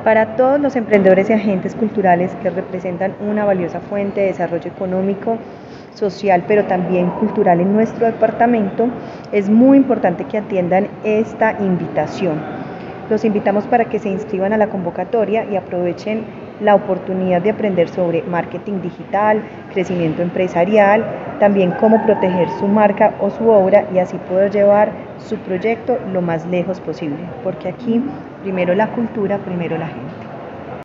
Para todos los emprendedores y agentes culturales que representan una valiosa fuente de desarrollo económico, social, pero también cultural en nuestro departamento, es muy importante que atiendan esta invitación. Los invitamos para que se inscriban a la convocatoria y aprovechen la oportunidad de aprender sobre marketing digital, crecimiento empresarial, también cómo proteger su marca o su obra y así poder llevar su proyecto lo más lejos posible, porque aquí primero la cultura, primero la gente.